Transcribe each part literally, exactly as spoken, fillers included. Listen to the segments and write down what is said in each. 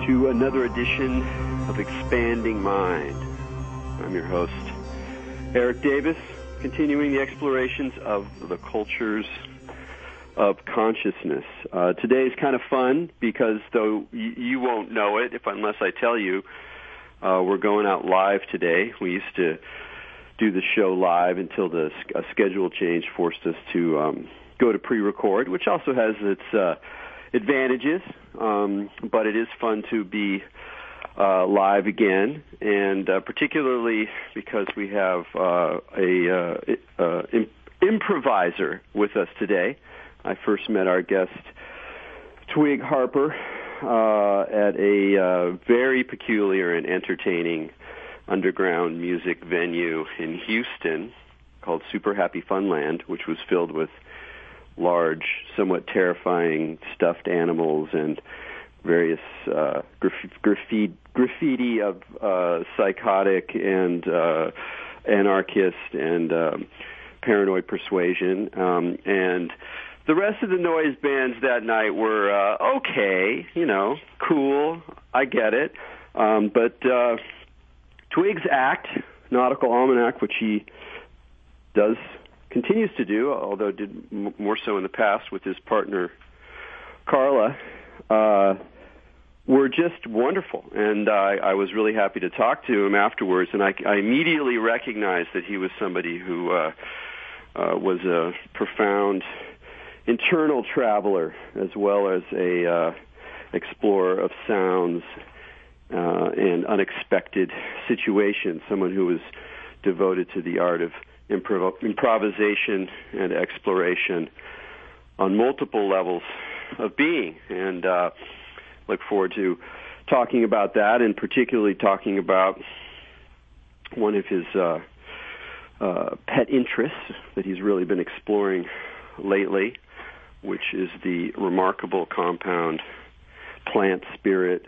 to another edition of Expanding Mind. I'm your host, Eric Davis, continuing the explorations of the cultures of consciousness. Uh, today is kind of fun because though y- you won't know it if unless I tell you, uh, we're going out live today. We used to do the show live until the a schedule change forced us to um, go to pre-record, which also has its uh, advantages, um, but it is fun to be uh, live again, and uh, particularly because we have uh, a uh, uh, imp- improviser with us today. I first met our guest, Twig Harper, uh, at a uh, very peculiar and entertaining underground music venue in Houston called Super Happy Funland, which was filled with large, somewhat terrifying stuffed animals and various uh, graf- graffiti, graffiti of uh, psychotic and uh, anarchist and um, paranoid persuasion. Um, and the rest of the noise bands that night were uh, okay, you know, cool, I get it. Um, but uh, Twig's act, Nautical Almanac, which he does, continues to do, although did m- more so in the past with his partner, Carla, uh, were just wonderful. And uh, I was really happy to talk to him afterwards, and I, I immediately recognized that he was somebody who uh, uh, was a profound internal traveler as well as a uh, explorer of sounds uh, and unexpected situations, someone who was devoted to the art of improv- improvisation and exploration on multiple levels of being. And uh, look forward to talking about that, and particularly talking about one of his uh, uh, pet interests that he's really been exploring lately, which is the remarkable compound plant spirit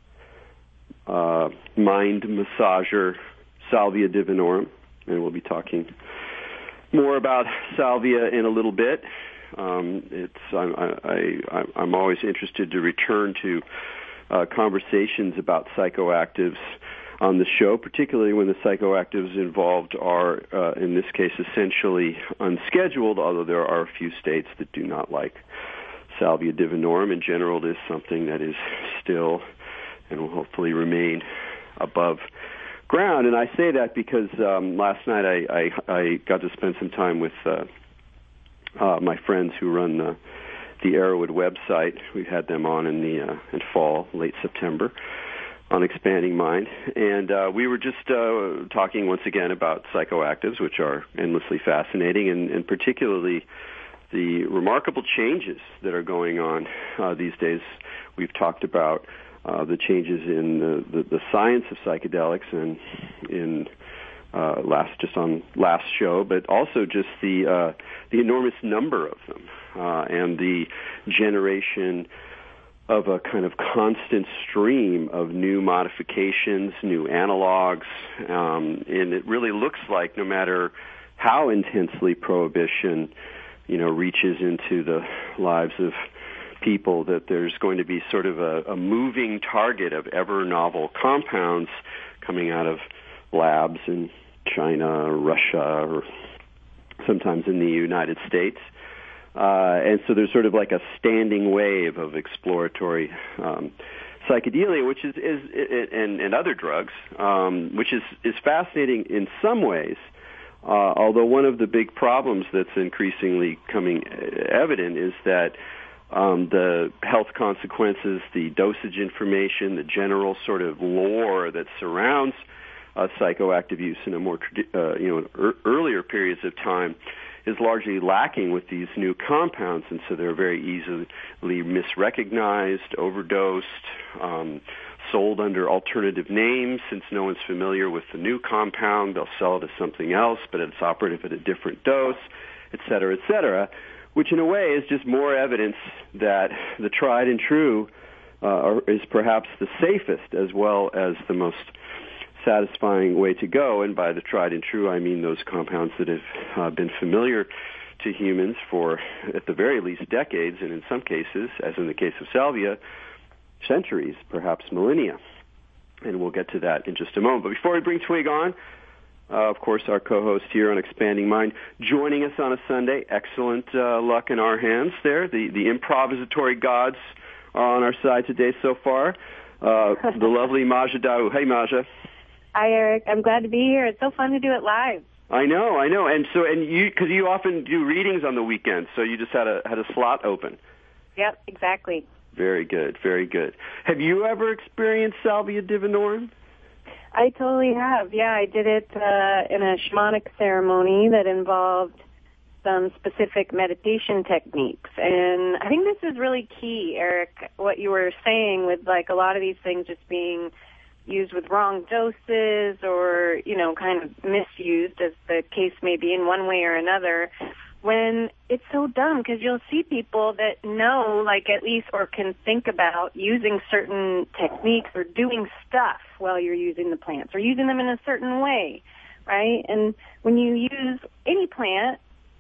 uh, mind massager Salvia divinorum. And we'll be talking more about Salvia in a little bit. Um, it's I, I, I, I'm always interested to return to uh, conversations about psychoactives on the show, particularly when the psychoactives involved are, uh, in this case, essentially unscheduled, although there are a few states that do not like Salvia divinorum. In general, it is something that is still and will hopefully remain above ground. And I say that because um, last night I, I, I got to spend some time with uh, uh, my friends who run the, the Arrowwood website. We had them on in the uh, in fall, late September, on Expanding Mind, and uh, we were just uh, talking once again about psychoactives, which are endlessly fascinating, and, and particularly the remarkable changes that are going on uh, these days. We've talked about uh, the changes in the, the, the science of psychedelics, and in uh, last just on last show, but also just the uh, the enormous number of them uh, and the generation of a kind of constant stream of new modifications, new analogs, um, and it really looks like no matter how intensely prohibition, you know, reaches into the lives of people, that there's going to be sort of a, a moving target of ever novel compounds coming out of labs in China, or Russia, or sometimes in the United States. Uh, and so there's sort of like a standing wave of exploratory um, psychedelia, which is, is, is and, and other drugs, um, which is, is fascinating in some ways. Uh, although one of the big problems that's increasingly coming evident is that um, the health consequences, the dosage information, the general sort of lore that surrounds uh, psychoactive use in a more uh, you know er- earlier periods of time is largely lacking with these new compounds, and so they're very easily misrecognized, overdosed, um, sold under alternative names. Since no one's familiar with the new compound, they'll sell it as something else, but it's operative at a different dose, et cetera, et cetera, which in a way is just more evidence that the tried and true uh, is perhaps the safest as well as the most satisfying way to go. And by the tried and true, I mean those compounds that have uh, been familiar to humans for, at the very least, decades, and in some cases, as in the case of salvia, centuries, perhaps millennia. And we'll get to that in just a moment. But before we bring Twig on, uh, of course, our co-host here on Expanding Mind, joining us on a Sunday. Excellent uh, luck in our hands there. The, the improvisatory gods are on our side today so far. Uh, the lovely Maja Daou. Hey, Maja. Hi, Eric. I'm glad to be here. It's so fun to do it live. I know, I know. And so, and you, because you often do readings on the weekends, so you just had a had a slot open. Yep, exactly. Very good, very good. Have you ever experienced Salvia Divinorum? I totally have. Yeah, I did it uh, in a shamanic ceremony that involved some specific meditation techniques. And I think this is really key, Eric, what you were saying with like a lot of these things just being used with wrong doses or, you know, kind of misused, as the case may be in one way or another, when it's so dumb, because you'll see people that know, like, at least, or can think about using certain techniques or doing stuff while you're using the plants or using them in a certain way, right? And when you use any plant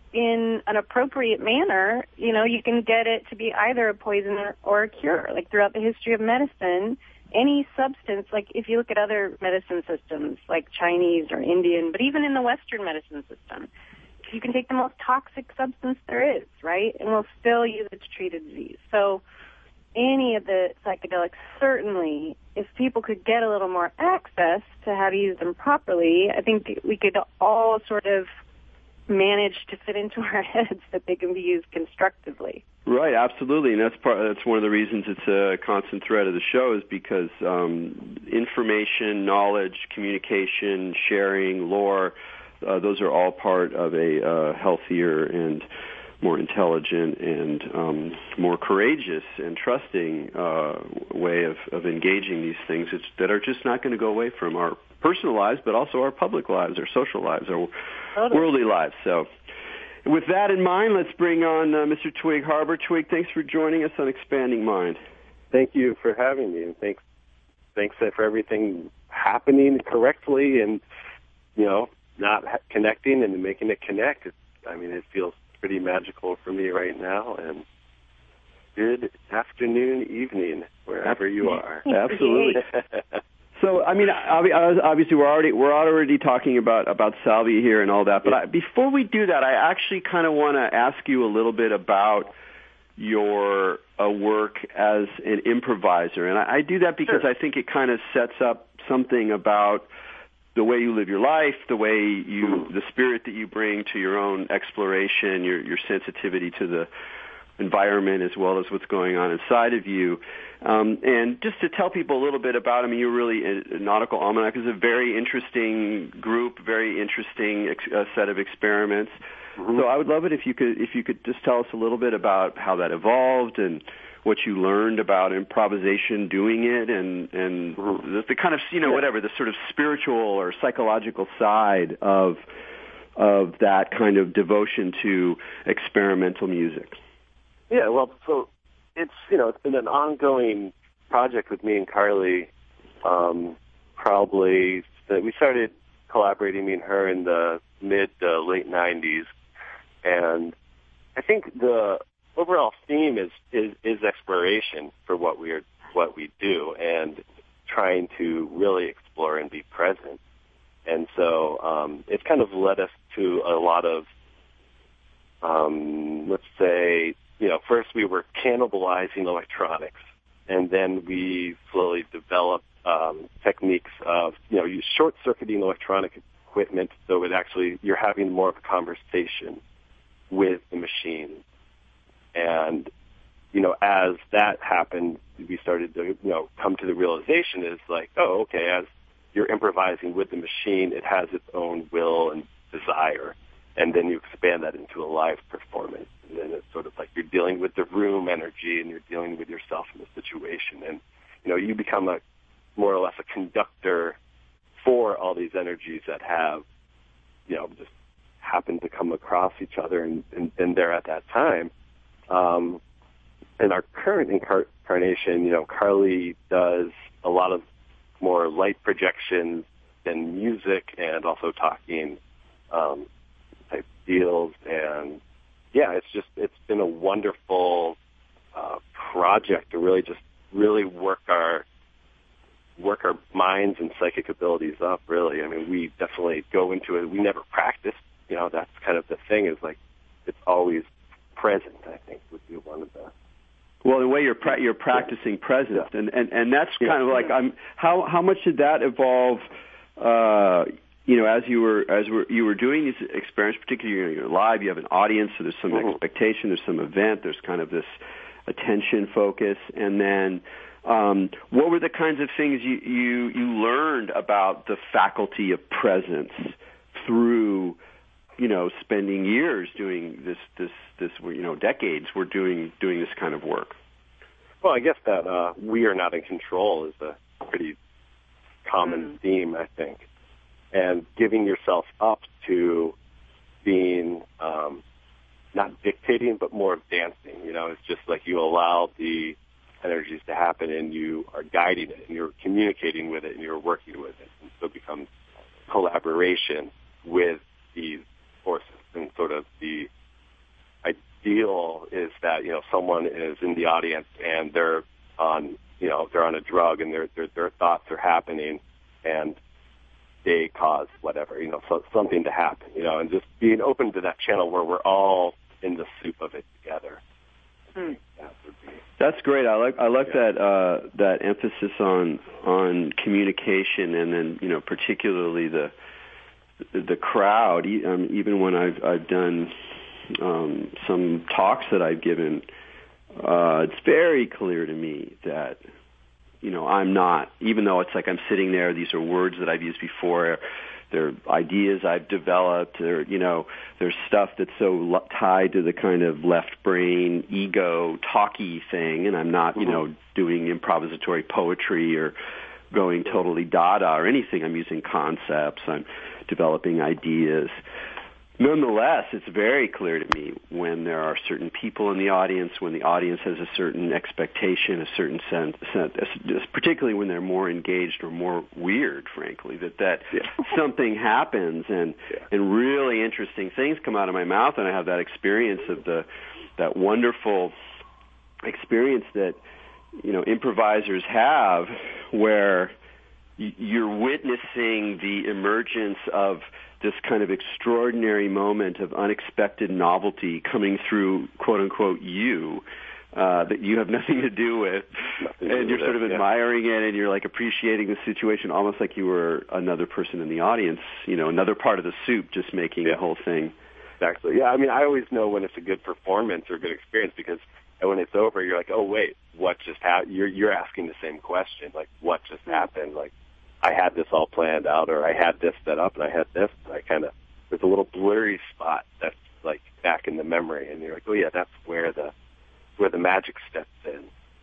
in an appropriate manner, you know, you can get it to be either a poison or a cure. Like, throughout the history of medicine, any substance, like if you look at other medicine systems, like Chinese or Indian, but even in the Western medicine system, you can take the most toxic substance there is, right? And we'll still use it to treat a disease. So any of the psychedelics, certainly, if people could get a little more access to how to use them properly, I think we could all sort of manage to fit into our heads that they can be used constructively. Right, absolutely, and that's part. That's one of the reasons it's a constant thread of the show, is because um, information, knowledge, communication, sharing, lore, uh, those are all part of a uh, healthier and more intelligent and um, more courageous and trusting uh, way of, of engaging these things that are just not going to go away from our personal lives, but also our public lives, our social lives, our totally. worldly lives. So, with that in mind, let's bring on uh, Mister Twig Harbor. Twig, thanks for joining us on Expanding Mind. Thank you for having me, and thanks, thanks for everything happening correctly, and you know, not ha- connecting and making it connect. It's, I mean, it feels pretty magical for me right now, and good afternoon, evening, wherever you are. Absolutely. So, I mean, obviously, we're already we're already talking about, about salvia here and all that. But I, before we do that, I actually kind of want to ask you a little bit about your uh, work as an improviser, and I, I do that because sure. I think it kind of sets up something about the way you live your life, the way you, the spirit that you bring to your own exploration, your your sensitivity to the environment as well as what's going on inside of you. Um, and just to tell people a little bit about, I mean, you're really, a Nautical Almanac is a very interesting group, very interesting ex- uh, set of experiments. Mm-hmm. So I would love it if you could, if you could just tell us a little bit about how that evolved and what you learned about improvisation doing it, and, and mm-hmm. the, the kind of, you know, yeah. whatever, the sort of spiritual or psychological side of, of that kind of devotion to experimental music. Yeah, well, so it's, you know, it's been an ongoing project with me and Carly. Um, probably that we started collaborating, me and her, in the mid uh, late nineties, and I think the overall theme is, is is exploration for what we are what we do, and trying to really explore and be present. And so um, it's kind of led us to a lot of, um, let's say, you know, first we were cannibalizing electronics, and then we slowly developed um, techniques of, you know, you short-circuiting electronic equipment, so it actually, you're having more of a conversation with the machine. And, you know, as that happened, we started to, you know, come to the realization is like, oh, okay, as you're improvising with the machine, it has its own will and desire. And then you expand that into a live performance. And then it's sort of like you're dealing with the room energy, and you're dealing with yourself in the situation. And, you know, you become a more or less a conductor for all these energies that have, you know, just happen to come across each other and, and been there at that time. Um, in our current incarnation, you know, Carly does a lot of more light projections than music, and also talking um type deals. And yeah, it's just, it's been a wonderful uh, project to really just really work our work our minds and psychic abilities up, really. I mean, we definitely go into it. We never practice. You know, that's kind of the thing, is like it's always present, I think, would be one of the... Well, the way you're pra- you're practicing yeah. presence, yeah. and, and, and that's yeah. kind of like, I'm, how how much did that evolve, uh, you know, as you were as were, you were doing these experiments, particularly you're live, you have an audience, so there's some mm-hmm. expectation, there's some event, there's kind of this attention focus, and then um, what were the kinds of things you, you, you learned about the faculty of presence through, you know, spending years doing this, this, this, you know, decades we're doing, doing this kind of work? Well, I guess that uh, we are not in control is a pretty common mm. theme, I think. And giving yourself up to being um, not dictating, but more of dancing. You know, it's just like you allow the energies to happen and you are guiding it and you're communicating with it and you're working with it. And so it becomes collaboration with these forces. And sort of the ideal is that, you know, someone is in the audience and they're on, you know, they're on a drug and their their, their thoughts are happening and they cause whatever, you know, so something to happen, you know, and just being open to that channel where we're all in the soup of it together. Hmm. That would be. That's great. I like I like yeah. that uh, that emphasis on on communication, and then, you know, particularly the the crowd. Um, even when I've I've done um, some talks that I've given, uh, it's very clear to me that, you know, I'm not, even though it's like I'm sitting there, these are words that I've used before, they're ideas I've developed, they're, you know, there's stuff that's so tied to the kind of left brain, ego, talky thing, and I'm not, you mm-hmm. know, doing improvisatory poetry or going totally dada or anything. I'm using concepts, I'm developing ideas. Nonetheless, it's very clear to me when there are certain people in the audience, when the audience has a certain expectation, a certain sense, particularly when they're more engaged or more weird, frankly, that, that yeah. something happens and, yeah. and really interesting things come out of my mouth, and I have that experience of the that wonderful experience that, you know, improvisers have where you're witnessing the emergence of this kind of extraordinary moment of unexpected novelty coming through, quote unquote, you, uh, that you have nothing to do with. Nothing and you're sort of it, admiring yeah. it, and you're like appreciating the situation almost like you were another person in the audience, you know, another part of the soup, just making yeah. the whole thing. Exactly. Yeah, I mean, I always know when it's a good performance or a good experience, because when it's over, you're like, oh, wait, what just happened? You're, you're asking the same question, like, what just happened? Like, I had this all planned out, or I had this set up, and I had this, and I kind of, there's a little blurry spot that's like back in the memory, and you're like, oh yeah, that's where the where the magic steps in.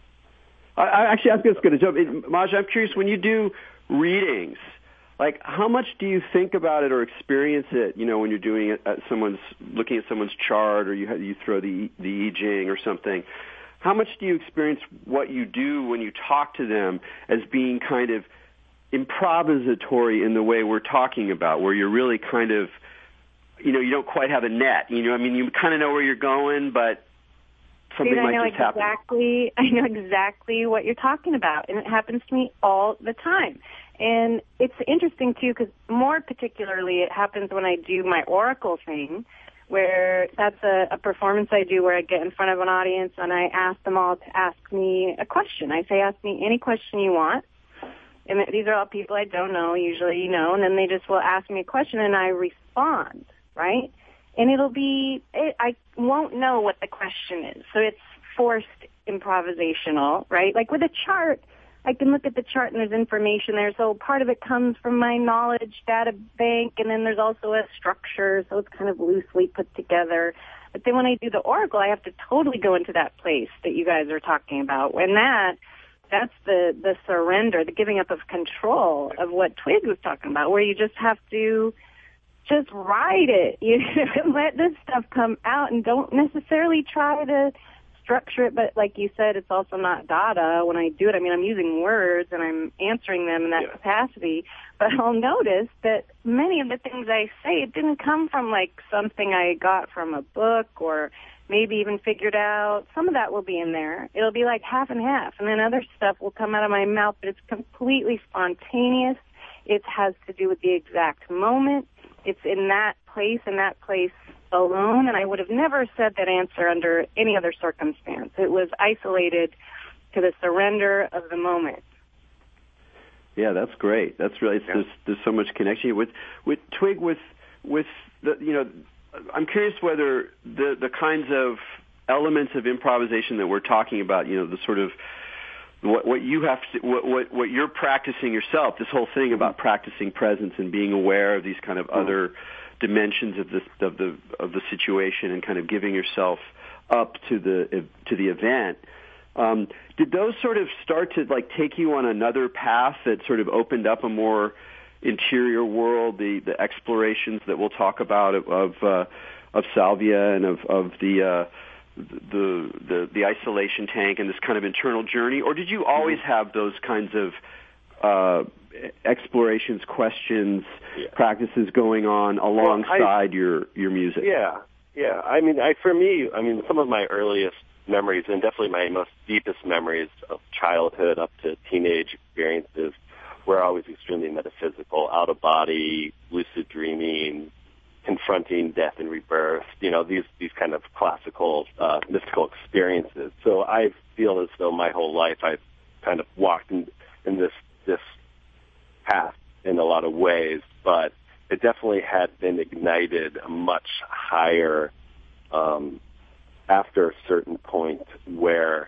I, I actually, I was just going to jump in, Maj. I'm curious, when you do readings, like how much do you think about it or experience it? You know, when you're doing it at someone's looking at someone's chart, or you have, you throw the the I Ching or something. How much do you experience what you do when you talk to them as being kind of improvisatory in the way we're talking about, where you're really kind of, you know, you don't quite have a net. You know, I mean, you kind of know where you're going, but something Dude, might I know just happen. exactly, I know exactly what you're talking about, and it happens to me all the time. And it's interesting, too, because more particularly it happens when I do my oracle thing, where that's a, a performance I do where I get in front of an audience and I ask them all to ask me a question. I say, ask me any question you want. And these are all people I don't know, usually, you know, and then they just will ask me a question and I respond, right? And it'll be, it, I won't know what the question is. So it's forced improvisational, right? Like with a chart, I can look at the chart and there's information there. So part of it comes from my knowledge data bank, and then there's also a structure, so it's kind of loosely put together. But then when I do the oracle, I have to totally go into that place that you guys are talking about. When that... That's the, the surrender, the giving up of control of what Twig was talking about, where you just have to just ride it, you know, and let this stuff come out and don't necessarily try to structure it. But like you said, it's also not data when I do it. I mean, I'm using words and I'm answering them in that yeah. capacity. But I'll notice that many of the things I say, it didn't come from like something I got from a book or maybe even figured out. Some of that will be in there. It'll be like half and half, and then other stuff will come out of my mouth, but it's completely spontaneous. It has to do with the exact moment. It's in that place, in that place alone, and I would have never said that answer under any other circumstance. It was isolated to the surrender of the moment. Yeah, that's great. That's really, yeah. there's, there's so much connection. With, with Twig, with, with the, you know, I'm curious whether the, the kinds of elements of improvisation that we're talking about, you know, the sort of, what, what you have to, what, what, what you're practicing yourself, this whole thing about practicing presence and being aware of these kind of mm-hmm. other dimensions of this, of the, of the situation and kind of giving yourself up to the, to the event. Um, did those sort of start to like take you on another path that sort of opened up a more interior world, the, the explorations that we'll talk about of, of, uh, of salvia and of, of the, uh, the, the, the isolation tank and this kind of internal journey? Or did you always have those kinds of, uh, explorations, questions, yeah. practices going on alongside well, I, your, your music? Yeah. Yeah. I mean, I, for me, I mean, some of my earliest memories and definitely my most deepest memories of childhood up to teenage experiences were always extremely metaphysical, out of body, lucid dreaming, confronting death and rebirth, you know, these, these kind of classical, uh, mystical experiences. So I feel as though my whole life I've kind of walked in, in this, this path in a lot of ways, but it definitely had been ignited a much higher, um, after a certain point where,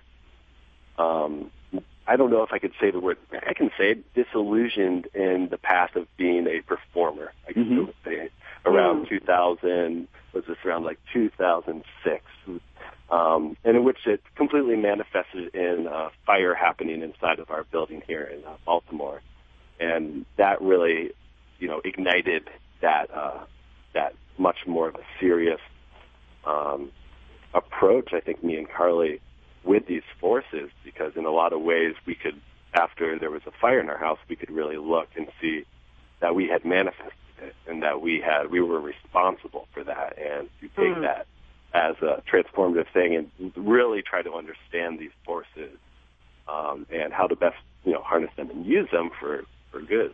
um, I don't know if I could say the word, I can say it, disillusioned in the path of being a performer. I can mm-hmm. say around mm-hmm. two thousand, was this around like two thousand six, um, and in which it completely manifested in a fire happening inside of our building here in uh, Baltimore. And that really, you know, ignited that, uh, that much more of a serious, um, approach, I think, me and Carly with these forces, because in a lot of ways we could, after there was a fire in our house, we could really look and see that we had manifested it and that we had, we were responsible for that, and to take mm. that as a transformative thing and really try to understand these forces um, and how to best, you know, harness them and use them for, for good.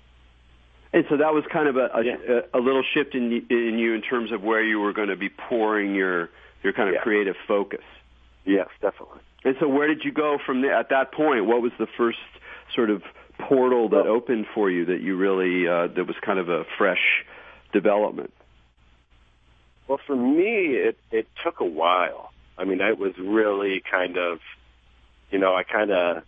And so that was kind of a, a, yeah. a, a little shift in, in you in terms of where you were going to be pouring your your kind of yeah. creative focus. Yes, definitely. And so where did you go from there? At that point, what was the first sort of portal that well, opened for you that you really, uh, that was kind of a fresh development? Well, for me, it, it took a while. I mean, it was really kind of, you know, I kind of,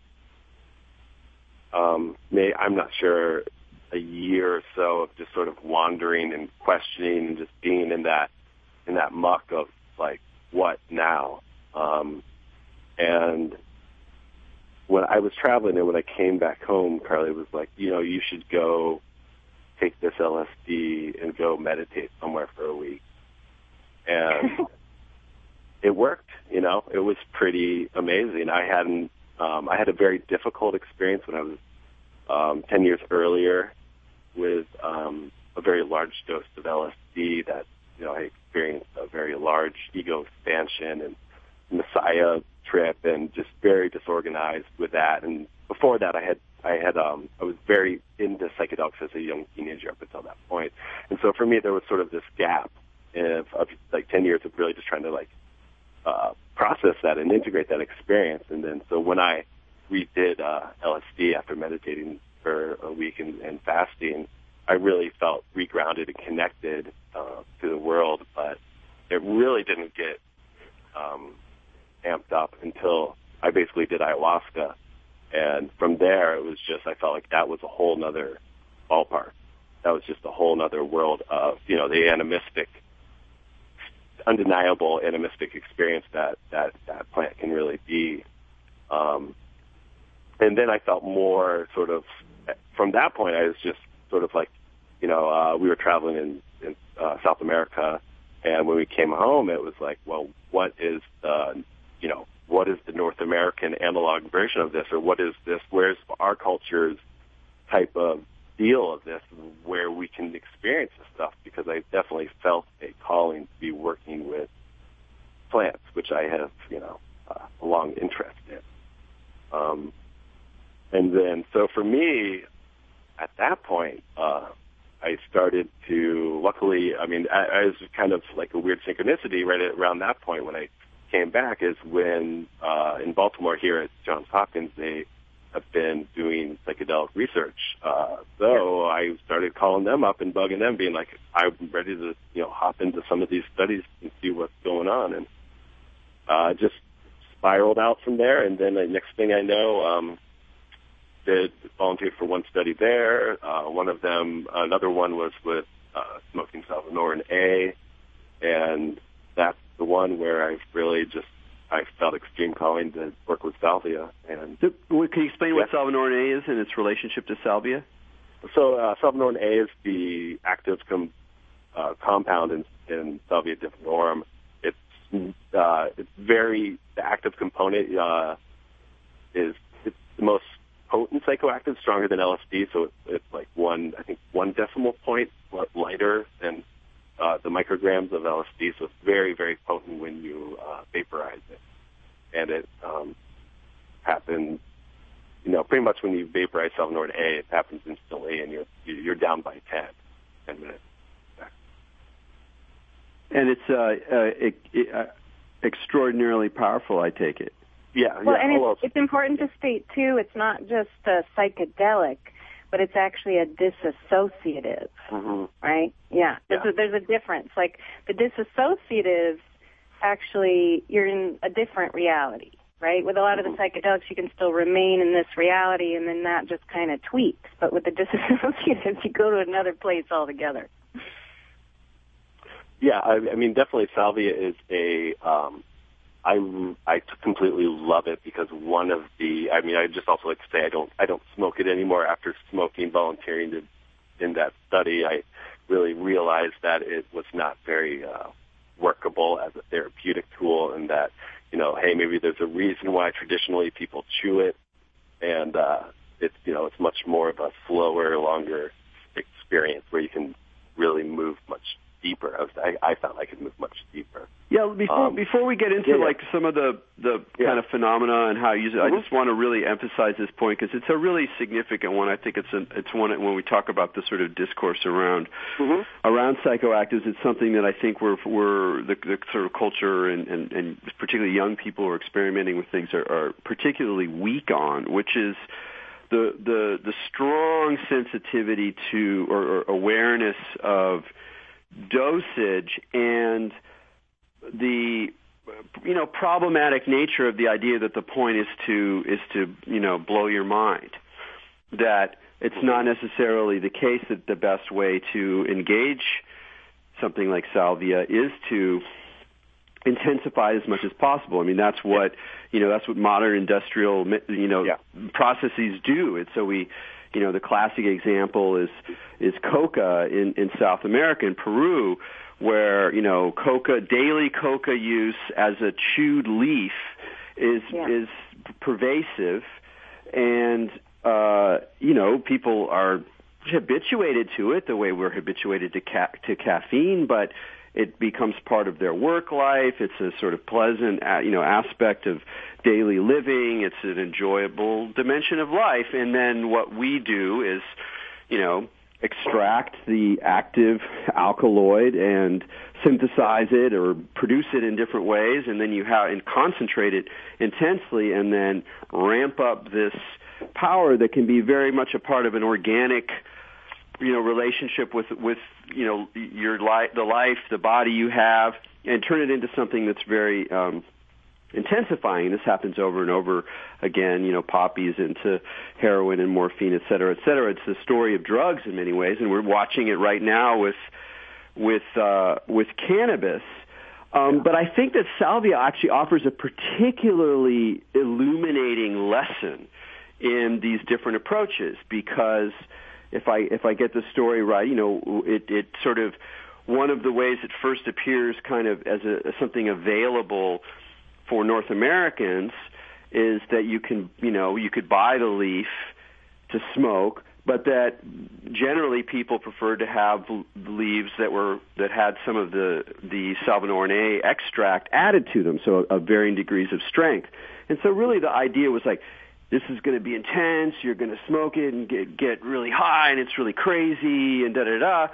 um, may, I'm not sure, a year or so of just sort of wandering and questioning and just being in that, in that muck of, like, what now? Um, and when I was traveling and when I came back home, Carly was like, you know, you should go take this L S D and go meditate somewhere for a week. And it worked, you know, it was pretty amazing. I hadn't, um, I had a very difficult experience when I was, um, ten years earlier with, um, a very large dose of L S D that, you know, I experienced a very large ego expansion and Messiah trip and just very disorganized with that. And before that, I had, I had, um, I was very into psychedelics as a young teenager up until that point. And so for me, there was sort of this gap of, of like ten years of really just trying to like, uh, process that and integrate that experience. And then, so when I redid, uh, L S D after meditating for a week and, and fasting, I really felt regrounded and connected uh, to the world, but it really didn't get um, amped up until I basically did ayahuasca. And from there, it was just, I felt like that was a whole nother ballpark. That was just a whole nother world of, you know, the animistic, undeniable animistic experience that, that, that plant can really be. Um, and then I felt more sort of, from that point, I was just sort of like, you know, uh, we were traveling in, in uh, South America, and when we came home, it was like, well, what is the, you know, what is the North American analog version of this, or what is this? Where's our culture's type of deal of this, where we can experience this stuff? Because I definitely felt a calling to be working with plants mean, I, I was kind of like a weird synchronicity right around that point when I came back is when uh, in Baltimore here at Johns Hopkins, they have been doing psychedelic research. Uh, so I started calling them up and bugging them, being like, I'm ready to, you know, hop into some of these studies and see what's going on. And uh, just spiraled out from there. And then the next thing I know, um, did volunteer for one study there. Uh, one of them, another one was with uh, smoking Salvinorin A. And that's the one where I've really just, I felt extreme calling to work with salvia. And so, can you explain yeah. what Salvinorin A is and its relationship to salvia? So uh, Salvinorin A is the active com- uh, compound in, in Salvia divinorum. It's uh, it's very the active component uh, is it's the most potent psychoactive, stronger than L S D. So it's, it's like one I think one decimal point lighter than uh, the micrograms of L S D. So it's very very potent when you uh, vaporize it, and it um, happens. You know, pretty much when you vaporize Salvinorin A, it happens instantly, and you're you're down by ten, ten minutes. And it's uh, uh, it, it, uh, extraordinarily powerful, I take it. Yeah. Well, yeah, and it's, it's, it's important to state, too, it's not just a psychedelic, but it's actually a disassociative, mm-hmm. right? Yeah. There's, yeah. A, there's a difference. Like, the disassociative, actually, you're in a different reality. Right? With a lot of the psychedelics, you can still remain in this reality, and then that just kind of tweaks. But with the disassociatives, you go to another place altogether. Yeah, I, I mean, definitely salvia is a, um, I, I completely love it because one of the, I mean, I just also like to say I don't, I don't smoke it anymore after smoking, volunteering to, in that study. I really realized that it was not very uh, workable as a therapeutic tool, and that, you know, hey, maybe there's a reason why traditionally people chew it, and uh, it's, you know, it's much more of a slower, longer experience where you can really move much deeper. I, was, I, I found I could move much deeper. Yeah, before um, before we get into yeah, like yeah. some of the the yeah. kind of phenomena and how you use it, mm-hmm. I just want to really emphasize this point because it's a really significant one. I think it's an, it's one when we talk about the sort of discourse around mm-hmm. around psychoactives. It's something that I think we're we're the, the sort of culture and, and, and particularly young people who are experimenting with things are, are particularly weak on, which is the the the strong sensitivity to or, or awareness of dosage and the you know problematic nature of the idea that the point is to is to you know blow your mind, that it's not necessarily the case that the best way to engage something like salvia is to intensify as much as possible. I mean, that's what you know that's what modern industrial you know yeah. processes do. And so we you know the classic example is is coca in in South America, in Peru, where, you know, coca, daily coca use as a chewed leaf is yeah. is pervasive, and, uh, you know, people are habituated to it the way we're habituated to ca- to caffeine, but it becomes part of their work life. It's a sort of pleasant, you know, aspect of daily living. It's an enjoyable dimension of life. And then what we do is, you know, extract the active alkaloid and synthesize it or produce it in different ways, and then you have and concentrate it intensely, and then ramp up this power that can be very much a part of an organic, you know, relationship with with you know your life, the life, the body you have, and turn it into something that's very um, intensifying. This happens over and over again, you know, poppies into heroin and morphine, et cetera, et cetera. It's the story of drugs in many ways, and we're watching it right now with with uh, with cannabis. Um, yeah. But I think that salvia actually offers a particularly illuminating lesson in these different approaches, because if I if I get the story right, you know, it, it sort of one of the ways it first appears kind of as, a, as something available for North Americans is that you can, you know, you could buy the leaf to smoke, but that generally people prefer to have leaves that were that had some of the the Salvinorin A extract added to them, so of varying degrees of strength. And so really the idea was like, this is going to be intense, you're going to smoke it and get get really high, and it's really crazy, and da da da.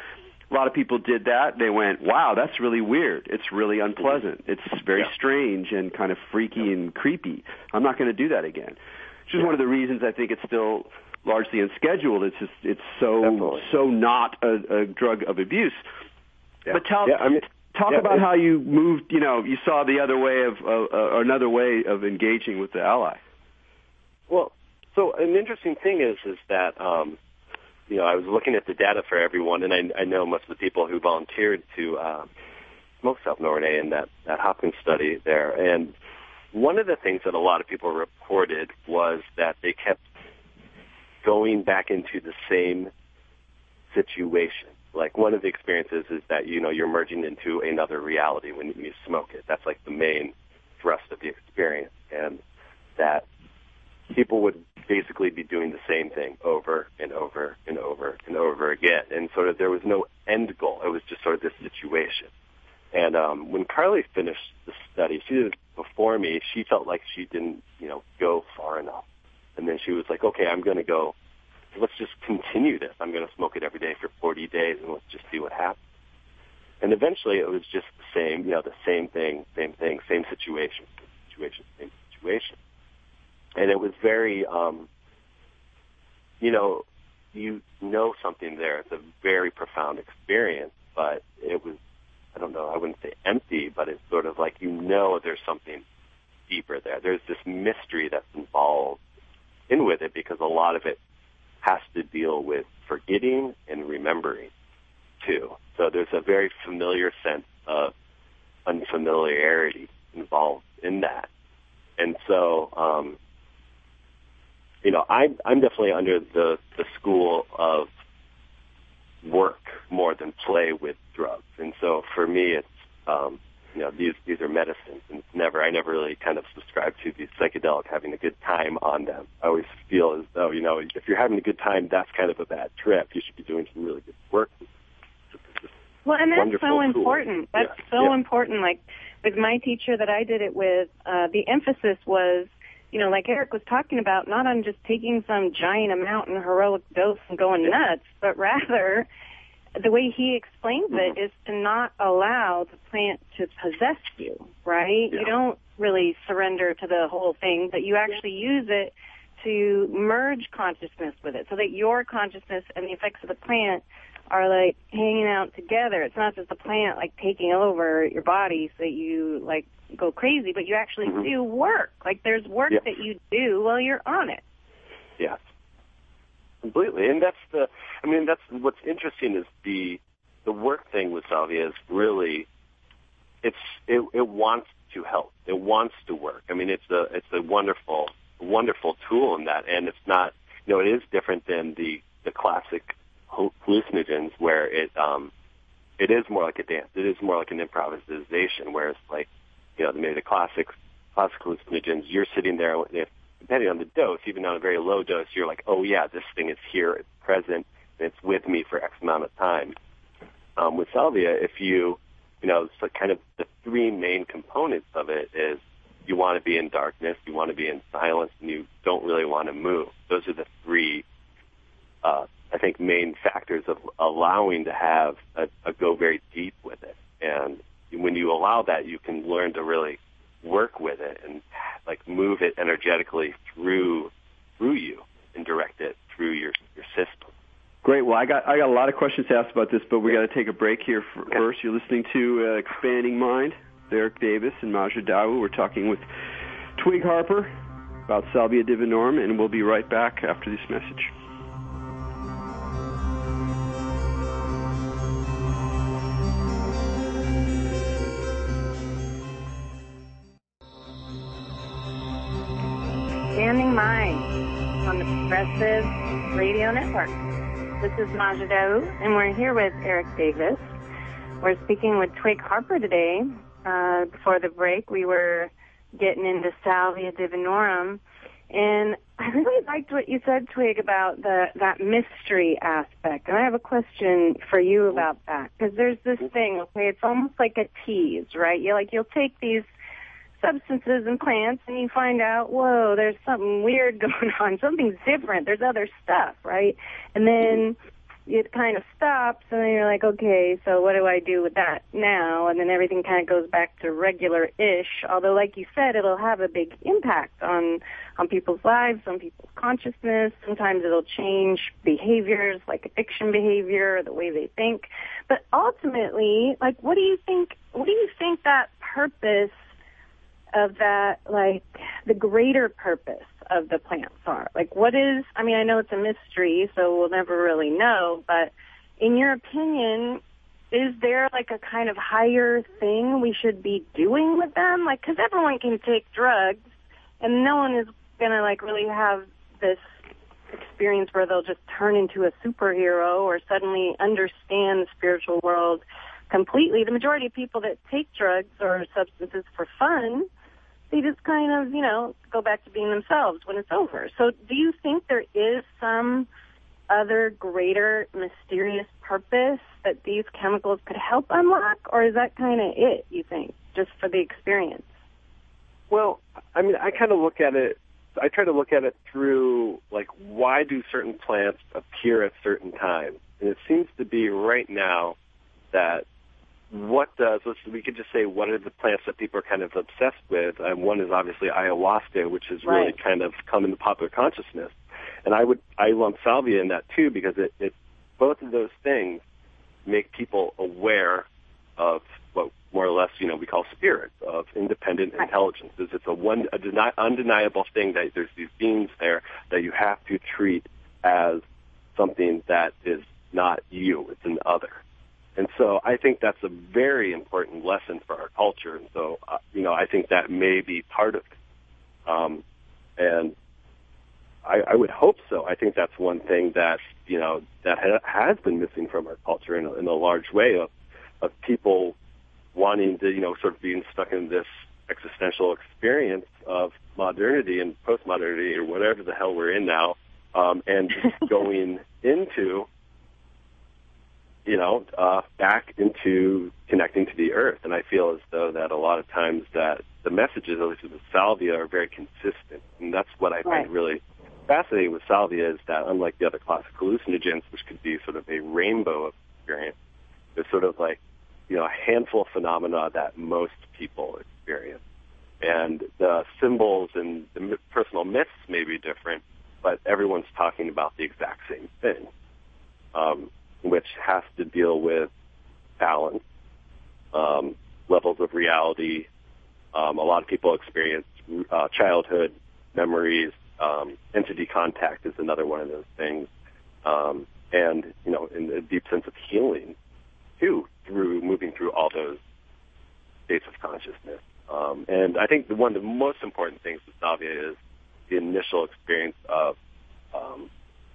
a lot of people did that. They went, wow, that's really weird. It's really unpleasant. It's very yeah. strange and kind of freaky yeah. and creepy. I'm not going to do that again. Which is yeah. one of the reasons I think it's still largely unscheduled. It's just, it's so, Definitely. so not a, a drug of abuse. Yeah. But tell, yeah, I mean, talk yeah, about how you moved, you know, you saw the other way of, uh, uh, another way of engaging with the ally. Well, so an interesting thing is, is that, um, you know, I was looking at the data for everyone, and I, I know most of the people who volunteered to uh, smoke sulfonylurea in that, that Hopkins study there. And one of the things that a lot of people reported was that they kept going back into the same situation. Like one of the experiences is that, you know, you're merging into another reality when you smoke it. That's like the main thrust of the experience. And that people would basically be doing the same thing over and over and over and over again. And sort of there was no end goal. It was just sort of this situation. And um, when Carly finished the study, she did it before me. She felt like she didn't, you know, go far enough. And then she was like, okay, I'm going to go. Let's just continue this. I'm going to smoke it every day for forty days, and let's just see what happens. And eventually it was just the same, you know, the same thing, same thing, same situation, situation, same situation. And it was very, um, you know, you know something there. It's a very profound experience, but it was, I don't know, I wouldn't say empty, but it's sort of like you know there's something deeper there. There's this mystery that's involved in with it because a lot of it has to deal with forgetting and remembering, too. So there's a very familiar sense of unfamiliarity involved in that. And so, um, you know, I, I'm definitely under the, the school of work more than play with drugs. And so for me, it's, um, you know, these, these are medicines, and it's never, I never really kind of subscribe to the psychedelic having a good time on them. I always feel as though, you know, if you're having a good time, that's kind of a bad trip. You should be doing some really good work. Well, and that's so tool. important. That's yeah. so yeah. important. Like with my teacher that I did it with, uh, the emphasis was, you know, like Eric was talking about, not on just taking some giant amount in heroic dose and going yeah. nuts, but rather the way he explains mm-hmm. it is to not allow the plant to possess you, right? Yeah. You don't really surrender to the whole thing, but you actually use it to merge consciousness with it so that your consciousness and the effects of the plant are like hanging out together. It's not just the plant like taking over your body so that you like go crazy, but you actually mm-hmm. do work. Like there's work yeah. that you do while you're on it. Yes. Completely. And that's the, I mean, that's what's interesting is the, the work thing with salvia is really, it's, it, it wants to help. It wants to work. I mean, it's a, it's a wonderful, wonderful tool in that. And it's not, you know, it is different than the, the classic hallucinogens where it, um, it is more like a dance. It is more like an improvisation, whereas like, you know, maybe the classic, classic hallucinogens, you're sitting there, if, depending on the dose, even on a very low dose, you're like, oh yeah, this thing is here, it's present, and it's with me for X amount of time. Um, with salvia, if you, you know, so kind of the three main components of it is you want to be in darkness, you want to be in silence, and you don't really want to move. Those are the three, uh, I think, main factors of allowing to have a, a go very deep with it. And when you allow that, you can learn to really work with it and like move it energetically through through you and direct it through your your system. Great. Well, I got I got a lot of questions to ask about this, but we got to take a break here for, okay. first. You're listening to uh, Expanding Mind, Eric Davis and Maja Dawu. We're talking with Twig Harper about Salvia divinorum, and we'll be right back after this message. Expanding Mind on the Progressive Radio Network. This is Maja Dawu, and we're here with Eric Davis. We're speaking with Twig Harper today. Uh, before the break, we were getting into Salvia divinorum, and I really liked what you said, Twig, about the that mystery aspect. And I have a question for you about that, because there's this thing, okay, it's almost like a tease, right? You like you'll take these substances and plants, and you find out, whoa, there's something weird going on. Something's different. There's other stuff, right? And then it kind of stops, and then you're like, okay, so what do I do with that now? And then everything kind of goes back to regular-ish, although, like you said, it'll have a big impact on, on people's lives, on people's consciousness. Sometimes it'll change behaviors, like addiction behavior, the way they think. But ultimately, like, what do you think, what do you think that purpose of that, like, the greater purpose of the plants are? Like, what is, I mean, I know it's a mystery, so we'll never really know, but in your opinion, is there, like, a kind of higher thing we should be doing with them? Like, because everyone can take drugs, and no one is going to, like, really have this experience where they'll just turn into a superhero or suddenly understand the spiritual world completely. The majority of people that take drugs or substances for fun, they just kind of, you know, go back to being themselves when it's over. So do you think there is some other greater mysterious purpose that these chemicals could help unlock, or is that kind of it, you think, just for the experience? Well, I mean, I kind of look at it, I try to look at it through, like, why do certain plants appear at certain times? And it seems to be right now that what does, let's, we could just say, what are the plants that people are kind of obsessed with? And one is obviously ayahuasca, which has really Right. kind of come into popular consciousness. And I would, I lump salvia in that too, because it, it, both of those things make people aware of what more or less, you know, we call spirit, of independent Right. intelligences. It's a one, a deni- undeniable thing that there's these beings there that you have to treat as something that is not you, it's an other. And so I think that's a very important lesson for our culture. And so, uh, you know, I think that may be part of it. Um, and I, I would hope so. I think that's one thing that, you know, that ha- has been missing from our culture in a, in a large way, of, of people wanting to, you know, sort of being stuck in this existential experience of modernity and postmodernity or whatever the hell we're in now, um, and just going into, you know, uh, back into connecting to the earth. And I feel as though that a lot of times that the messages, at least with salvia, are very consistent. And that's what I Right. find really fascinating with salvia, is that unlike the other classic hallucinogens, which could be sort of a rainbow of experience, there's sort of like, you know, a handful of phenomena that most people experience. And the symbols and the personal myths may be different, but everyone's talking about the exact same thing. Um, which has to deal with balance, um, levels of reality. Um, a lot of people experience uh, childhood memories. Um, entity contact is another one of those things. Um, and, you know, in a deep sense of healing, too, through moving through all those states of consciousness. Um, and I think the, one of the most important things with salvia is the initial experience of um,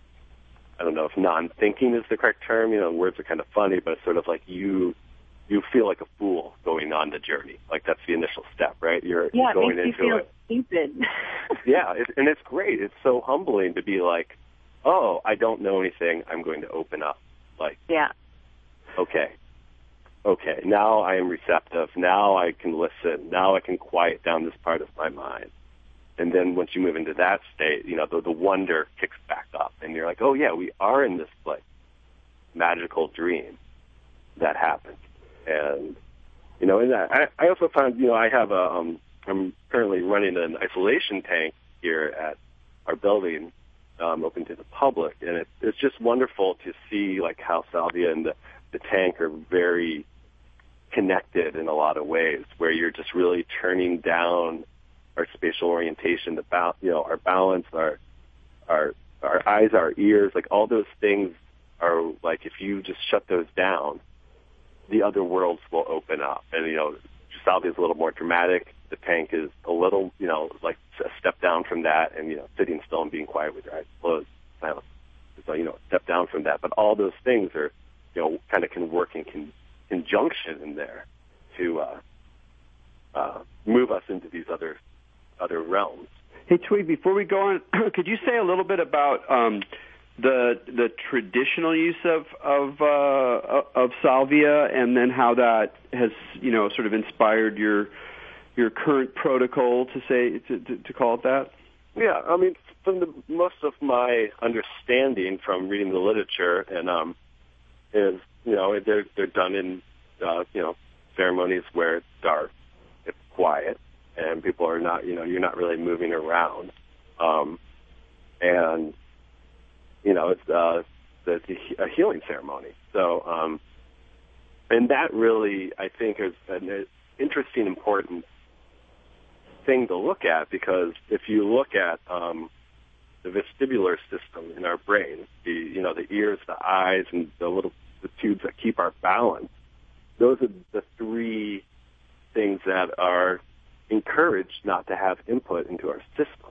I don't know if non-thinking is the correct term. You know, words are kind of funny, but it's sort of like you you feel like a fool going on the journey. Like, that's the initial step, right? You're, Yeah, you're going it makes into you feel it. stupid. Yeah, it, and it's great. It's so humbling to be like, oh, I don't know anything. I'm going to open up. Like, Yeah. okay, okay, now I am receptive. Now I can listen. Now I can quiet down this part of my mind. And then once you move into that state, you know, the, the wonder kicks back up, and you're like, oh yeah, we are in this like magical dream that happened. And, you know, and I, I also found, you know, I have a, um, I'm currently running an isolation tank here at our building, um, open to the public, and it, it's just wonderful to see like how salvia and the, the tank are very connected in a lot of ways, where you're just really turning down our spatial orientation, the ba- you know, our balance, our our our eyes, our ears, like all those things are like, if you just shut those down, the other worlds will open up. And, you know, salvia is a little more dramatic. The tank is a little, you know, like a step down from that, and, you know, sitting still and being quiet with your eyes closed. So, you know, step down from that. But all those things are, you know, kind of can work in con- conjunction in there to uh, uh, move us into these other other realms. Hey, Tweed, before we go on, could you say a little bit about um, the the traditional use of of, uh, of salvia, and then how that has, you know, sort of inspired your your current protocol, to say to, to, to call it that? Yeah, I mean, from the most of my understanding from reading the literature and um, is, you know, they're they're done in, uh, you know, ceremonies where it's dark, it's quiet, and people are not, you know, you're not really moving around, um, and you know, it's uh, it's a healing ceremony. So, um, and that really, I think, is an interesting, important thing to look at, because if you look at um, the vestibular system in our brain, the you know the ears, the eyes, and the little the tubes that keep our balance, those are the three things that are encouraged not to have input into our system.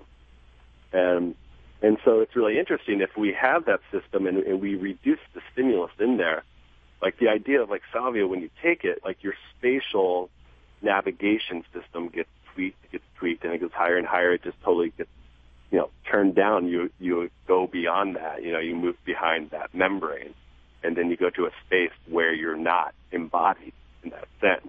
And and so it's really interesting if we have that system and, and we reduce the stimulus in there, like the idea of like salvia, when you take it, like your spatial navigation system gets tweaked, gets tweaked, and it goes higher and higher. It just totally gets, you know, turned down. You you go beyond that. You know, you move behind that membrane, and then you go to a space where you're not embodied in that sense.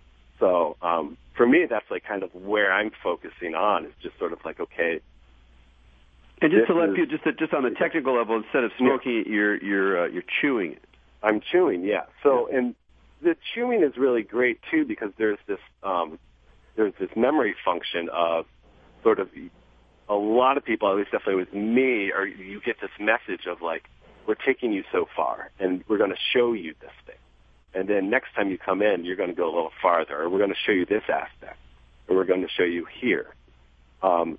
So um, for me, that's like kind of where I'm focusing on, is just sort of like, okay. And just to let you, just to, just on the technical level, instead of smoking it, you're you're uh, you're chewing it. I'm chewing, yeah. So yeah. And the chewing is really great too, because there's this um, there's this memory function of sort of a lot of people, at least definitely with me, or you get this message of like, we're taking you so far, and we're going to show you this thing. And then next time you come in, you're going to go a little farther, or we're going to show you this aspect, or we're going to show you here. Um,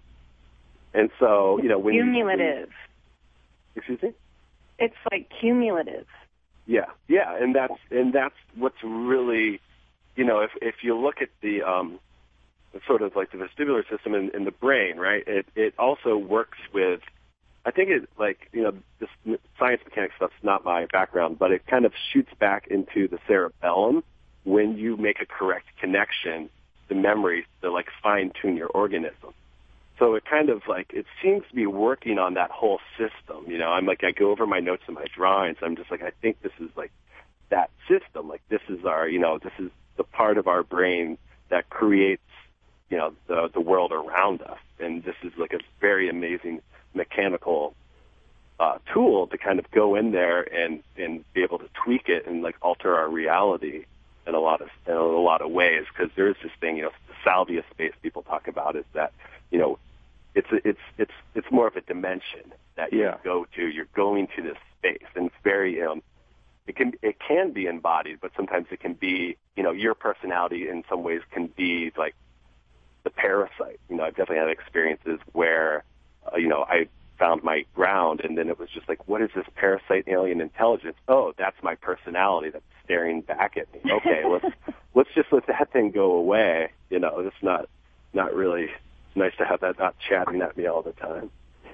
and so, you know, when cumulative. You, excuse me? It's like cumulative. Yeah, yeah, and that's and that's what's really, you know, if if you look at the um, sort of like the vestibular system in, in the brain, right? It it also works with, I think it like, you know, this science mechanics stuff's not my background, but it kind of shoots back into the cerebellum when you make a correct connection to memory to like fine tune your organism. So it kind of like, it seems to be working on that whole system. You know, I'm like, I go over my notes and my drawings. I'm just like, I think this is like that system. Like this is our, you know, this is the part of our brain that creates, you know, the the world around us. And this is like a very amazing mechanical uh, tool to kind of go in there and, and be able to tweak it and like alter our reality in a lot of in a lot of ways. Because there is this thing, you know, the salvia space people talk about is that, you know, it's it's it's it's more of a dimension that you yeah. go to. You're going to this space, and it's very um, it can it can be embodied, but sometimes it can be, you know, your personality in some ways can be like the parasite. You know, I've definitely had experiences where, uh, you know, I found my ground, and then it was just like, what is this parasite alien intelligence? Oh, that's my personality that's staring back at me. Okay, let's let's just let that thing go away. You know, it's not not really nice to have that not chatting at me all the time.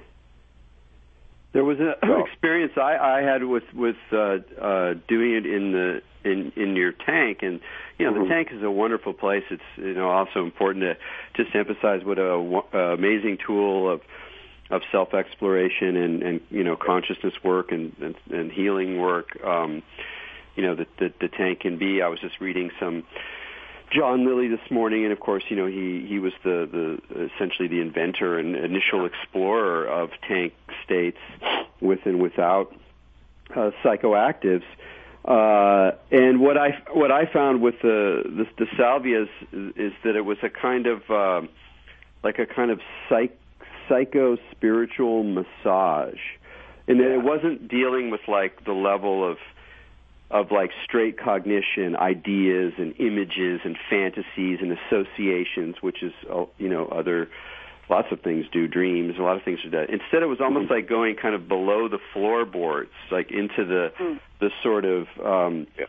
There was an experience I, I had with with uh, uh, doing it in the in, in your tank, and you know, mm-hmm. the tank is a wonderful place. It's, you know, also important to just emphasize what a, a amazing tool of of self exploration and, and you know, consciousness work and and, and healing work. Um, you know, that the, the tank can be. I was just reading some John Lilly this morning, and of course, you know, he, he was the, the essentially the inventor and initial explorer of tank states with and without uh, psychoactives. Uh, and what I what I found with the the, the salvias is, is that it was a kind of uh, like a kind of psych, psycho spiritual massage, and that it wasn't dealing with like the level of of like straight cognition, ideas and images and fantasies and associations, which is, you know, other, lots of things do, dreams, a lot of things do that. Instead, it was almost mm-hmm. like going kind of below the floorboards, like into the mm. the sort of um, yeah.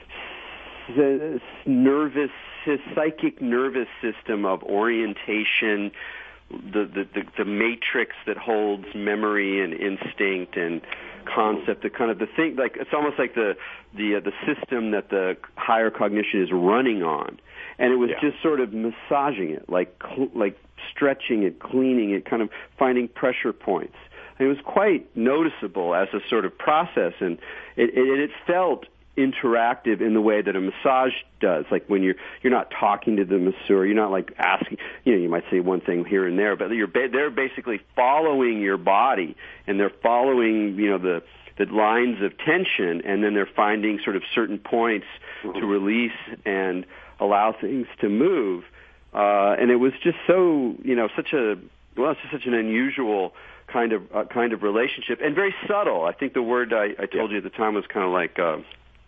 the nervous, his psychic nervous system of orientation, the, the, the, the matrix that holds memory and instinct and concept, the kind of the thing, like it's almost like the the uh, the system that the higher cognition is running on, and it was yeah. just sort of massaging it, like cl- like stretching it, cleaning it, kind of finding pressure points. And it was quite noticeable as a sort of process, and it, it, it felt interactive in the way that a massage does. Like when you're you're not talking to the masseur, you're not like asking, you know, you might say one thing here and there, but you're ba- they're basically following your body, and they're following, you know, the the lines of tension, and then they're finding sort of certain points mm-hmm. to release and allow things to move. Uh, and it was just so, you know, such a, well, it's just such an unusual kind of uh, kind of relationship, and very subtle. I think the word I, I told yeah. you at the time was kind of like, uh,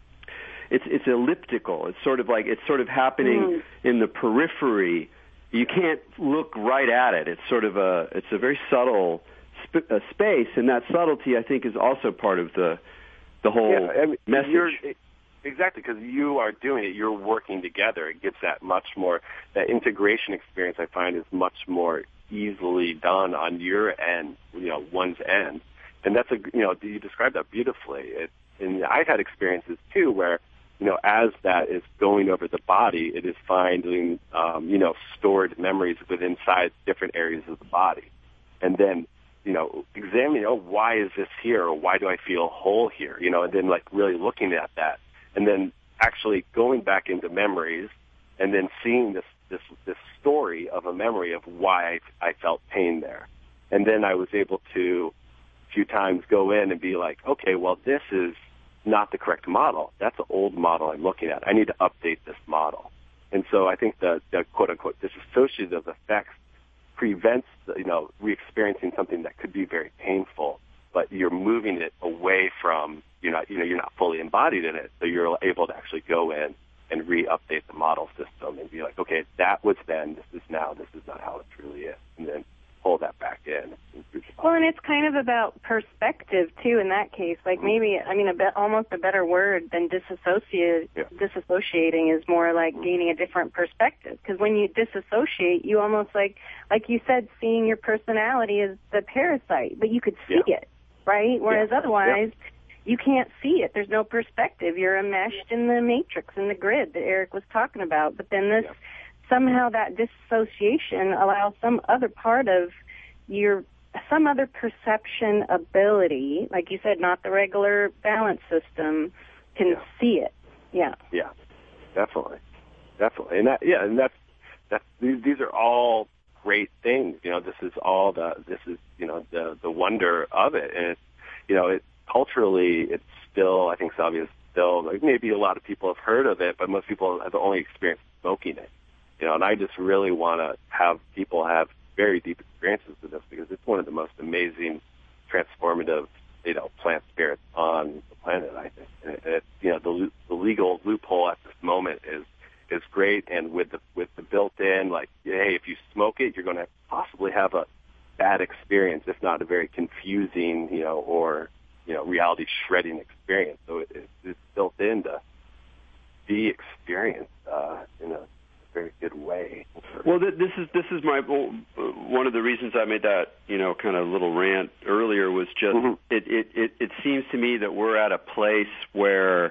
it's it's elliptical. It's sort of like, it's sort of happening mm. in the periphery. You can't look right at it. It's sort of a, it's a very subtle sp- uh, space, and that subtlety, I think, is also part of the the whole yeah, I mean, message. You're, exactly, because you are doing it. You're working together. It gives that much more, that integration experience, I find, is much more easily done on your end, you know, one's end. And that's a, you know, you described that beautifully. It, and I've had experiences too where, you know, as that is going over the body, it is finding, um, you know, stored memories within inside different areas of the body. And then, you know, examining, oh, why is this here? Or why do I feel whole here? You know, and then like really looking at that and then actually going back into memories and then seeing this, this, this story of a memory of why I, I felt pain there. And then I was able to a few times go in and be like, okay, well, this is not the correct model. That's an old model I'm looking at. I need to update this model. And so I think the, the quote-unquote dissociative effects prevents, you know, re-experiencing something that could be very painful, but you're moving it away from, you're not, you know, you're not fully embodied in it, so you're able to actually go in and re-update the model system and be like, okay, that was then, this is now, this is not how it truly is, and then pull that back in. Well, and it's kind of about perspective, too, in that case. Like maybe, I mean, a bit, almost a better word than disassociate, yeah. disassociating is more like mm-hmm. gaining a different perspective. Because when you disassociate, you almost like, like you said, seeing your personality as the parasite, but you could see yeah. it, right? Whereas yeah. otherwise, yeah. you can't see it. There's no perspective. You're enmeshed in the matrix, in the grid that Eric was talking about. But then this, yeah. somehow that disassociation allows some other part of your, some other perception ability, like you said, not the regular balance system, can yeah. see it. Yeah. Yeah, definitely. Definitely. And that, yeah, and that's, that's, these, these are all great things. You know, this is all the, this is, you know, the, the wonder of it. And it's, you know, it, culturally, it's still, I think Salvia is still, like maybe a lot of people have heard of it, but most people have only experienced smoking it. You know, and I just really want to have people have very deep experiences with this because it's one of the most amazing, transformative, you know, plant spirits on the planet, I think. And it, it, you know, the, the legal loophole at this moment is is great, and with the with the built-in, like, hey, if you smoke it, you're going to possibly have a bad experience, if not a very confusing, you know, or, you know, reality shredding experience. So it, it, it's built in to be experienced uh, in a very good way. Well, this is this is my one of the reasons I made that, you know, kind of little rant earlier was just mm-hmm. it, it it it seems to me that we're at a place where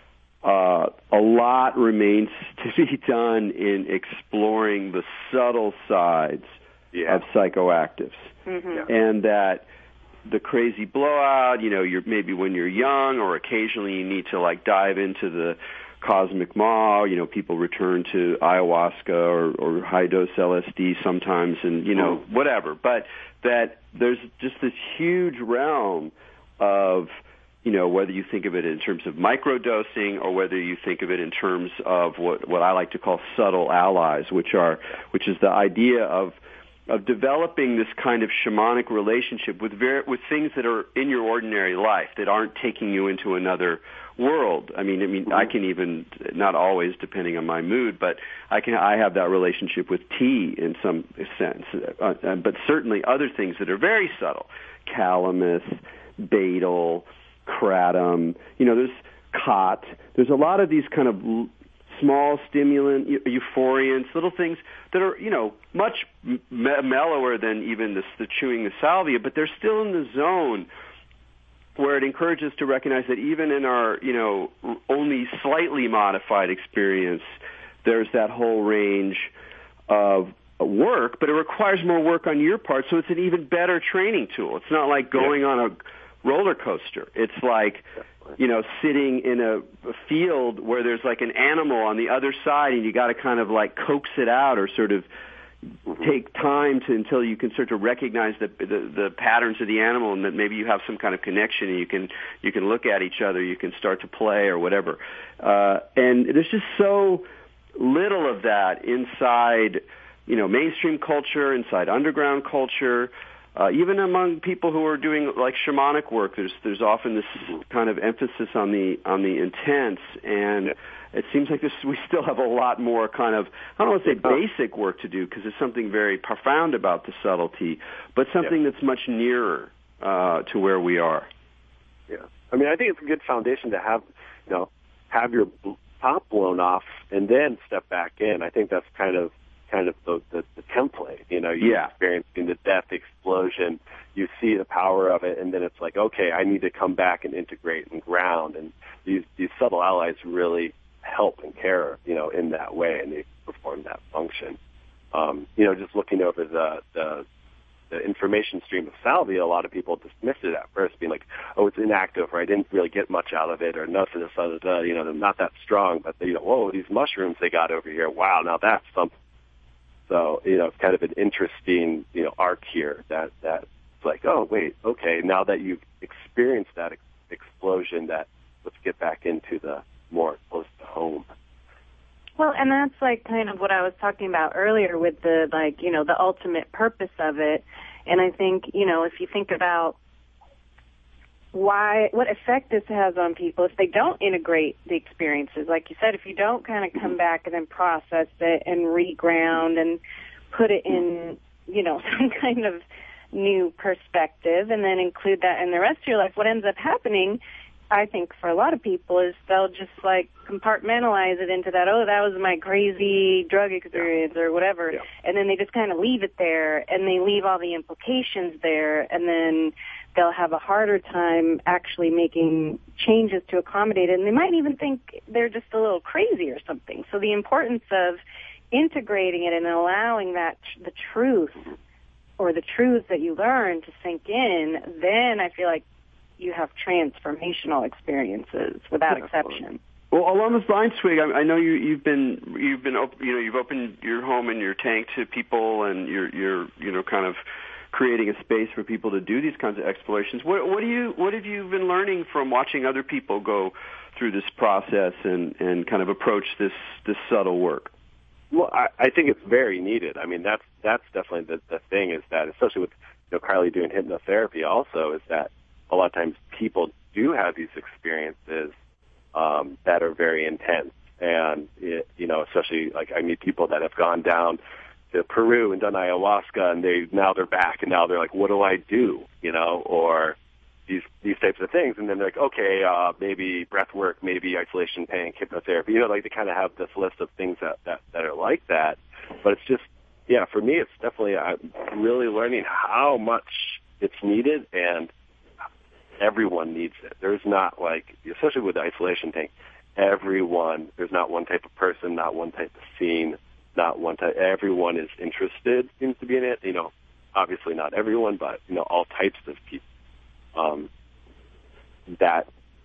uh, a lot remains to be done in exploring the subtle sides yeah. of psychoactives, mm-hmm. and that the crazy blowout, you know, you're maybe when you're young, or occasionally you need to like dive into the cosmic maw, you know, people return to ayahuasca or, or high-dose L S D sometimes, and, you know, mm. whatever. But that there's just this huge realm of, you know, whether you think of it in terms of microdosing or whether you think of it in terms of what, what I like to call subtle allies, which are, which is the idea of of developing this kind of shamanic relationship with ver- with things that are in your ordinary life that aren't taking you into another world. I mean, I mean, mm-hmm. I can even, not always, depending on my mood, but I can. I have that relationship with tea in some sense, uh, uh, but certainly other things that are very subtle, calamus, betel, kratom. You know, there's khat. There's a lot of these kind of l- small stimulant, euphoriants, little things that are, you know, much me- mellower than even the, the chewing the salvia, but they're still in the zone where it encourages to recognize that even in our, you know, only slightly modified experience, there's that whole range of work, but it requires more work on your part, so it's an even better training tool. It's not like going yeah. on a roller coaster. It's like, you know, sitting in a, a field where there's like an animal on the other side, and you got to kind of like coax it out or sort of, take time to until you can start to recognize the, the the patterns of the animal, and that maybe you have some kind of connection, and you can you can look at each other, you can start to play or whatever. Uh, and there's just so little of that inside, you know, mainstream culture, inside underground culture. Uh, even among people who are doing like shamanic work, there's there's often this kind of emphasis on the on the intense, and yeah. It seems like this, we still have a lot more kind of, I don't want to say basic work to do, because there's something very profound about the subtlety, but something yeah. that's much nearer uh, to where we are. Yeah, I mean, I think it's a good foundation to have, you know, have your top blown off and then step back in. I think that's kind of kind of the, the, the template. You know, you're yeah. experiencing the death explosion, you see the power of it, and then it's like, okay, I need to come back and integrate and ground. And these these subtle allies really help and care, you know, in that way, and they perform that function. Um, you know, just looking over the, the the information stream of salvia, a lot of people dismissed it at first, being like, oh, it's inactive, or I didn't really get much out of it, or nothing, you know, they're not that strong, but, they, you know, whoa, these mushrooms they got over here, wow, now that's something. So, you know, it's kind of an interesting, you know, arc here that, that it's like, oh, wait, okay, now that you've experienced that ex- explosion, that let's get back into the more close to home. Well, and that's like kind of what I was talking about earlier with the, like, you know, the ultimate purpose of it. And I think, you know, if you think about why, what effect this has on people if they don't integrate the experiences, like you said, if you don't kind of come back and then process it and reground and put it in, you know, some kind of new perspective and then include that in the rest of your life, what ends up happening, I think, for a lot of people is they'll just, like, compartmentalize it into that, oh, that was my crazy drug experience or whatever, yeah. and then they just kind of leave it there, and they leave all the implications there, and then they'll have a harder time actually making changes to accommodate it, and they might even think they're just a little crazy or something. So the importance of integrating it and allowing that the truth or the truths that you learn to sink in, then I feel like you have transformational experiences without yeah, exception. Well, along those lines, Swig, I, I know you, you've been you've been op- you know you've opened your home and your tank to people, and you're you're you know kind of creating a space for people to do these kinds of explorations. What, what do you what have you been learning from watching other people go through this process and, and kind of approach this this subtle work? Well, I, I think it's very needed. I mean, that's that's definitely the, the thing is that, especially with you know Carly doing hypnotherapy, also is that a lot of times people do have these experiences um, that are very intense, and it, you know, especially like I meet people that have gone down to Peru and done ayahuasca, and they now they're back, and now they're like, what do I do? You know, or these these types of things, and then they're like, okay, uh, maybe breath work, maybe isolation tank, hypnotherapy. You know, like they kind of have this list of things that, that that are like that. But it's just, yeah, for me, it's definitely I'm really learning how much it's needed, and everyone needs it. There's not like, especially with the isolation tank, everyone, there's not one type of person, not one type of scene, not one type, everyone is interested, seems to be in it. You know, obviously not everyone, but, you know, all types of people um, that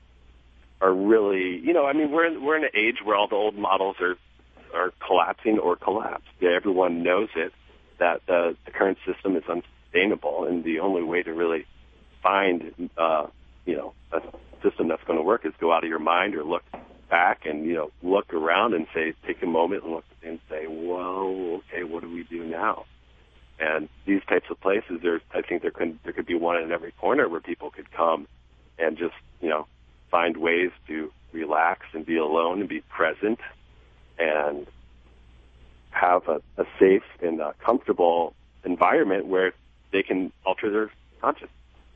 are really, you know, I mean, we're in, we're in an age where all the old models are, are collapsing or collapsed. Yeah, everyone knows it, that the, the current system is unsustainable, and the only way to really find, uh, you know, a system that's going to work is go out of your mind or look back and, you know, look around and say, take a moment and look and say, well, okay, what do we do now? And these types of places, there's, I think there could, there could be one in every corner where people could come and just, you know, find ways to relax and be alone and be present and have a, a safe and a comfortable environment where they can alter their consciousness.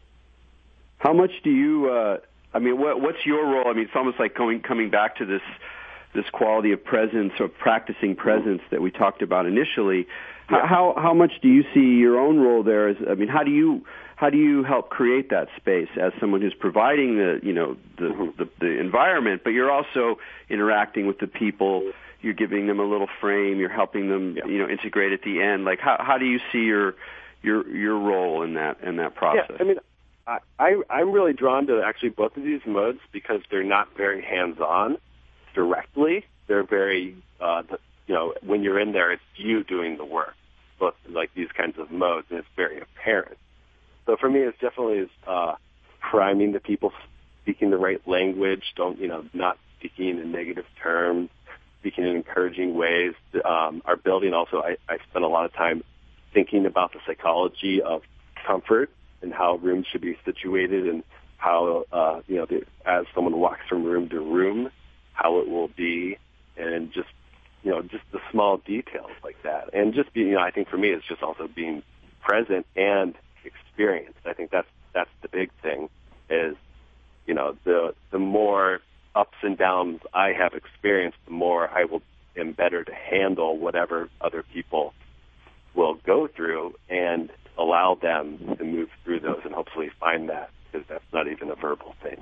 How much do you, uh, I mean, what, what's your role? I mean, it's almost like going, coming back to this this quality of presence or practicing presence that we talked about initially. Yeah. How how much do you see your own role there? As, I mean, how do you how do you help create that space as someone who's providing the you know the mm-hmm. the, the environment, but you're also interacting with the people. You're giving them a little frame. You're helping them yeah. you know integrate at the end. Like how how do you see your your your role in that in that process? Yeah, I mean. I, I'm really drawn to actually both of these modes because they're not very hands-on directly. They're very, uh, the, you know, when you're in there, it's you doing the work. both like these kinds of modes, and it's very apparent. So for me, it's definitely uh, priming the people, speaking the right language, don't you know, not speaking in negative terms, speaking in encouraging ways. Um, our building also, I, I spent a lot of time thinking about the psychology of comfort and how rooms should be situated, and how uh, you know, the, as someone walks from room to room, how it will be, and just you know, just the small details like that. And just being, you know, I think for me, it's just also being present and experienced. I think that's that's the big thing. Is you know, the the more ups and downs I have experienced, the more I will am better to handle whatever other people will go through, and allow them to move through those, and hopefully find that, because that's not even a verbal thing.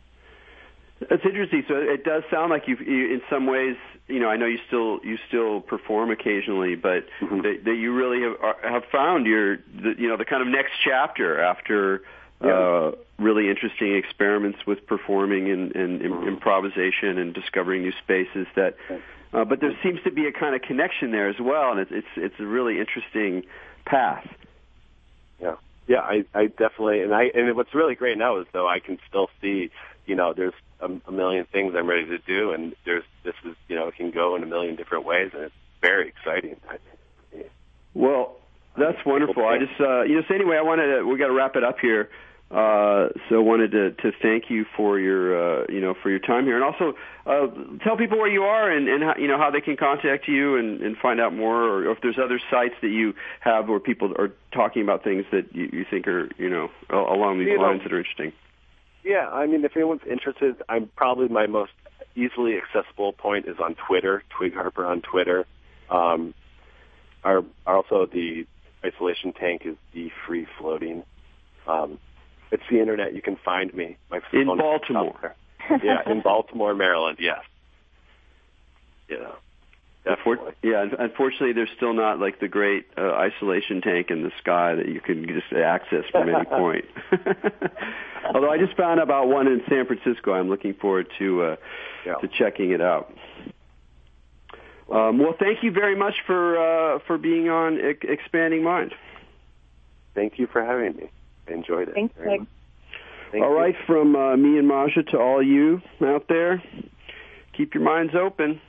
That's interesting. So it does sound like you've, you, in some ways, you know, I know you still you still perform occasionally, but mm-hmm. that, that you really have have found your, the, you know, the kind of next chapter after yeah. uh, really interesting experiments with performing and, and mm-hmm. improvisation and discovering new spaces. That, uh, but there seems to be a kind of connection there as well, and it's it's, it's a really interesting path. Yeah, yeah, I, I definitely, and I and what's really great now is though I can still see, you know, there's A, a million things I'm ready to do, and there's this is you know it can go in a million different ways, and it's very exciting. I think. Well, that's wonderful. I just uh, you know so anyway, I wanted to we got to wrap it up here. Uh, so I wanted to, to thank you for your uh, you know for your time here, and also uh, tell people where you are and, and how, you know how they can contact you and, and find out more, or if there's other sites that you have where people are talking about things that you, you think are you know along these you lines know, that are interesting. Yeah, I mean, if anyone's interested, I'm probably my most easily accessible point is on Twitter, Twig Harper on Twitter. Um, our, also, the isolation tank is the free floating. Um, it's the internet. You can find me. My in Baltimore. Yeah, in Baltimore, Maryland. Yes. Yeah. Definitely. Yeah, unfortunately, there's still not like the great uh, isolation tank in the sky that you can just access from any point. Although I just found about one in San Francisco. I'm looking forward to uh, yeah. to checking it out. Um, well, thank you very much for uh, for being on e- Expanding Mind. Thank you for having me. I enjoyed it. Thanks, Nick. Thank all you. right, from uh, me and Masha to all you out there, keep your minds open.